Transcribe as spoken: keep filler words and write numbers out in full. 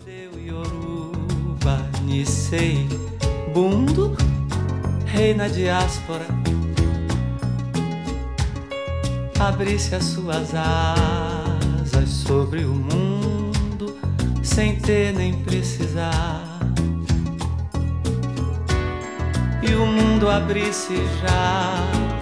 Deu Yoruba, Nisei, Bundo, rei na diáspora, abrisse as suas asas sobre o mundo, sem ter nem precisar. E o mundo abrisse já